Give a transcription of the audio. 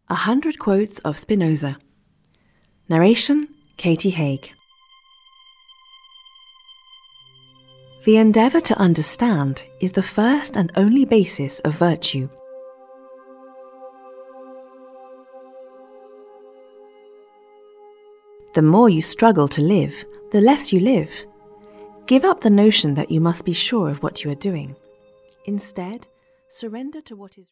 100 Quotes of Spinoza. Narration, Katie Haig. The endeavour to understand is the first and only basis of virtue. The more you struggle to live, the less you live. Give up the notion that you must be sure of what you are doing. Instead, surrender to what is